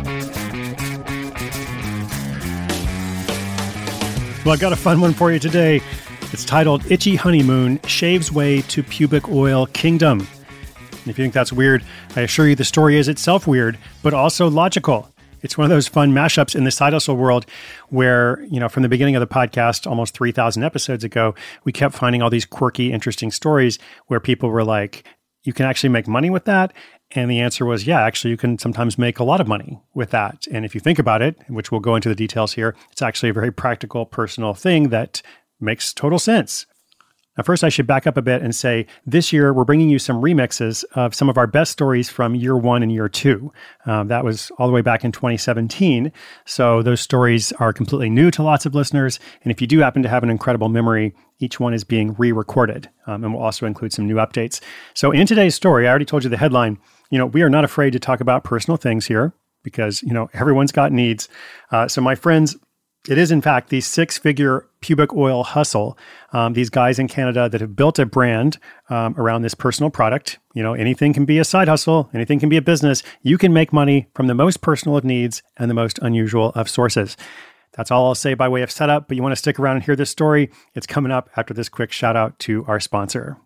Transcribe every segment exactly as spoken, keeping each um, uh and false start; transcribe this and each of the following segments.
Well, I got a fun one for you today. It's titled Itchy Honeymoon Shaves Way to Pubic Oil Kingdom. And if you think that's weird, I assure you the story is itself weird, but also logical. It's one of those fun mashups in the side hustle world where, you know, from the beginning of the podcast, almost three thousand episodes ago, we kept finding all these quirky, interesting stories where people were like, you can actually make money with that? And the answer was, yeah, actually, you can sometimes make a lot of money with that. And if you think about it, which we'll go into the details here, it's actually a very practical, personal thing that makes total sense. Now, first, I should back up a bit and say this year, we're bringing you some remixes of some of our best stories from year one and year two. Um, that was all the way back in twenty seventeen. So those stories are completely new to lots of listeners. And if you do happen to have an incredible memory, each one is being re-recorded. Um, and we'll also include some new updates. So in today's story, I already told you the headline, you know, we are not afraid to talk about personal things here because, you know, everyone's got needs. Uh, so my friends, it is, in fact, the six-figure pubic oil hustle. Um, these guys in Canada that have built a brand um, around this personal product. You know, anything can be a side hustle. Anything can be a business. You can make money from the most personal of needs and the most unusual of sources. That's all I'll say by way of setup, but you want to stick around and hear this story. It's coming up after this quick shout out to our sponsor.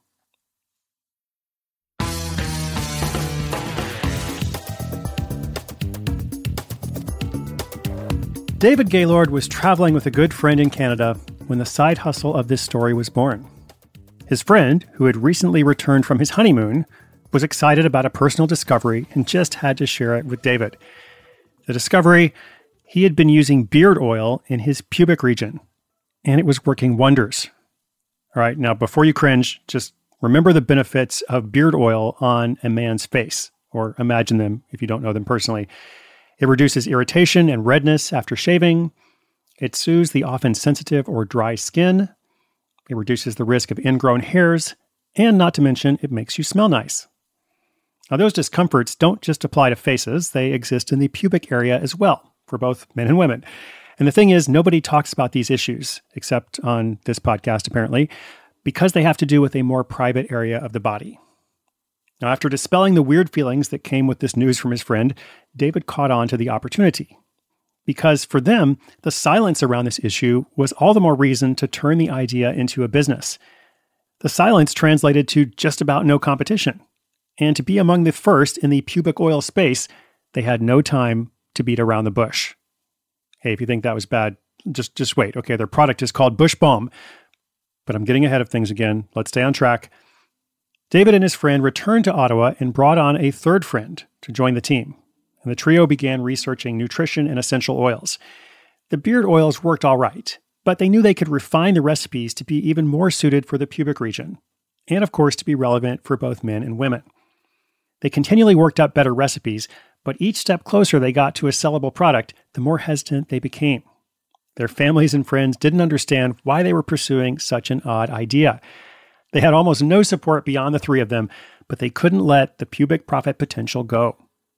David Gaylord was traveling with a good friend in Canada when the side hustle of this story was born. His friend, who had recently returned from his honeymoon, was excited about a personal discovery and just had to share it with David. The discovery, he had been using beard oil in his pubic region, and it was working wonders. All right, now before you cringe, just remember the benefits of beard oil on a man's face, or imagine them if you don't know them personally. It reduces irritation and redness after shaving. It soothes the often sensitive or dry skin. It reduces the risk of ingrown hairs. And not to mention, it makes you smell nice. Now, those discomforts don't just apply to faces. They exist in the pubic area as well, for both men and women. And the thing is, nobody talks about these issues, except on this podcast, apparently, because they have to do with a more private area of the body. Now, after dispelling the weird feelings that came with this news from his friend, David caught on to the opportunity. Because for them, the silence around this issue was all the more reason to turn the idea into a business. The silence translated to just about no competition. And to be among the first in the pubic oil space, they had no time to beat around the bush. Hey, if you think that was bad, just, just wait. Okay, their product is called Bush Balm. But I'm getting ahead of things again. Let's stay on track. David and his friend returned to Ottawa and brought on a third friend to join the team, and the trio began researching nutrition and essential oils. The beard oils worked all right, but they knew they could refine the recipes to be even more suited for the pubic region, and of course to be relevant for both men and women. They continually worked up better recipes, but each step closer they got to a sellable product, the more hesitant they became. Their families and friends didn't understand why they were pursuing such an odd idea. They had almost no support beyond the three of them, but they couldn't let the pubic profit potential go.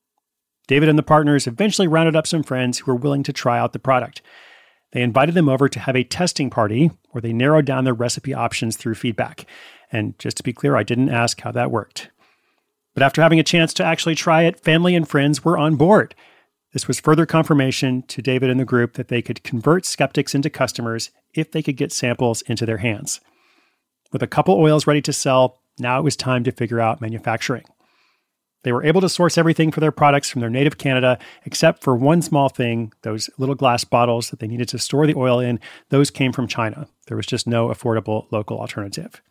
David and the partners eventually rounded up some friends who were willing to try out the product. They invited them over to have a testing party where they narrowed down their recipe options through feedback. And just to be clear, I didn't ask how that worked. But after having a chance to actually try it, family and friends were on board. This was further confirmation to David and the group that they could convert skeptics into customers if they could get samples into their hands. With a couple oils ready to sell, now it was time to figure out manufacturing. They were able to source everything for their products from their native Canada, except for one small thing, those little glass bottles that they needed to store the oil in. Those came from China. There was just no affordable local alternative.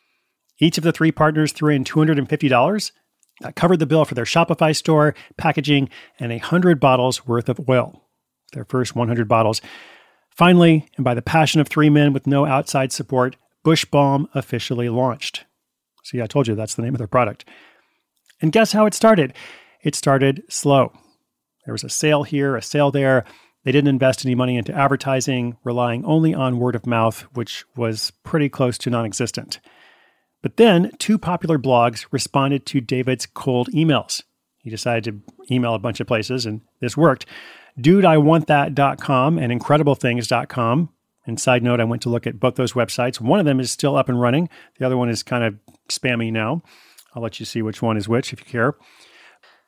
Each of the three partners threw in two hundred fifty dollars. That covered the bill for their Shopify store, packaging, and one hundred bottles worth of oil. Their first one hundred bottles. Finally, and by the passion of three men with no outside support, Bush Balm officially launched. See, I told you that's the name of their product. And guess how it started? It started slow. There was a sale here, a sale there. They didn't invest any money into advertising, relying only on word of mouth, which was pretty close to non-existent. But then two popular blogs responded to David's cold emails. He decided to email a bunch of places, and this worked. dude I want that dot com and incredible things dot com. And side note, I went to look at both those websites. One of them is still up and running. The other one is kind of spammy now. I'll let you see which one is which if you care.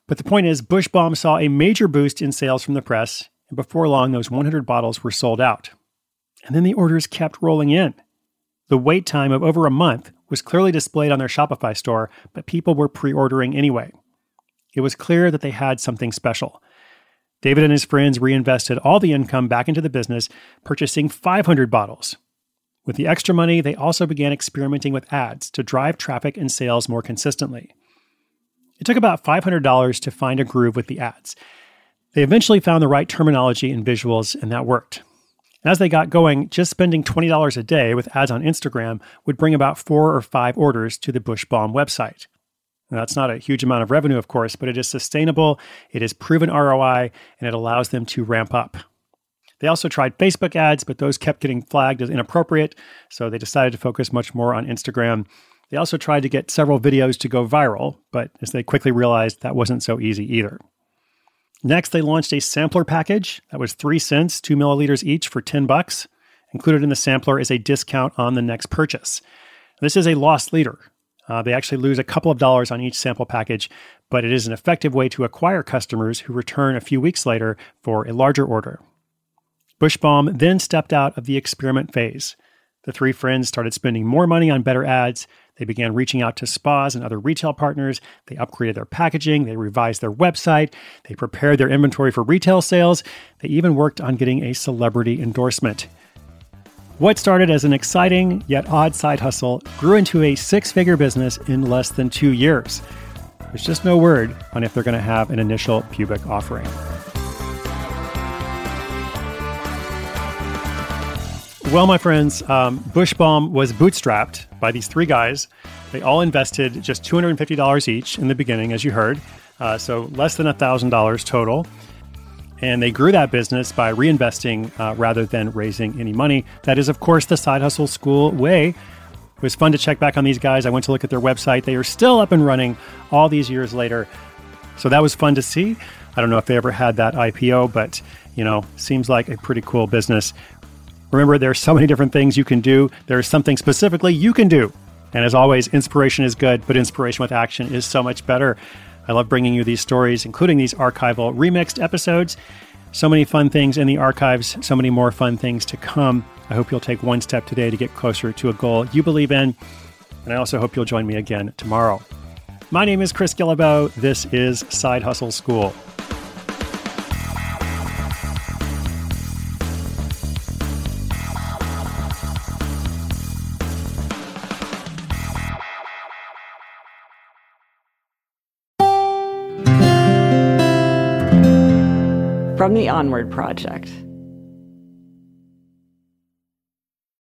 But the point is, Bush Balm saw a major boost in sales from the press, and before long, those one hundred bottles were sold out. And then the orders kept rolling in. The wait time of over a month was clearly displayed on their Shopify store, but people were pre-ordering anyway. It was clear that they had something special. David and his friends reinvested all the income back into the business, purchasing five hundred bottles. With the extra money, they also began experimenting with ads to drive traffic and sales more consistently. It took about five hundred dollars to find a groove with the ads. They eventually found the right terminology and visuals, and that worked. And as they got going, just spending twenty dollars a day with ads on Instagram would bring about four or five orders to the Bush Balm website. Now, that's not a huge amount of revenue, of course, but it is sustainable, it is proven R O I, and it allows them to ramp up. They also tried Facebook ads, but those kept getting flagged as inappropriate, so they decided to focus much more on Instagram. They also tried to get several videos to go viral, but as they quickly realized, that wasn't so easy either. Next, they launched a sampler package that was three cents, two milliliters each for ten bucks. Included in the sampler is a discount on the next purchase. This is a loss leader. Uh, they actually lose a couple of dollars on each sample package, but it is an effective way to acquire customers who return a few weeks later for a larger order. Bush Balm then stepped out of the experiment phase. The three friends started spending more money on better ads. They began reaching out to spas and other retail partners. They upgraded their packaging. They revised their website. They prepared their inventory for retail sales. They even worked on getting a celebrity endorsement. What started as an exciting yet odd side hustle grew into a six-figure business in less than two years. There's just no word on if they're going to have an initial pubic offering. Well, my friends, um, Bush Balm was bootstrapped by these three guys. They all invested just two hundred fifty dollars each in the beginning, as you heard, uh, so less than one thousand dollars total. And they grew that business by reinvesting uh, rather than raising any money. That is, of course, the Side Hustle School way. It was fun to check back on these guys. I went to look at their website. They are still up and running all these years later. So that was fun to see. I don't know if they ever had that I P O, but, you know, seems like a pretty cool business. Remember, there are so many different things you can do. There's something specifically you can do. And as always, inspiration is good, but inspiration with action is so much better. I love bringing you these stories, including these archival remixed episodes. So many fun things in the archives, so many more fun things to come. I hope you'll take one step today to get closer to a goal you believe in. And I also hope you'll join me again tomorrow. My name is Chris Guillebeau. This is Side Hustle School. From the Onward Project.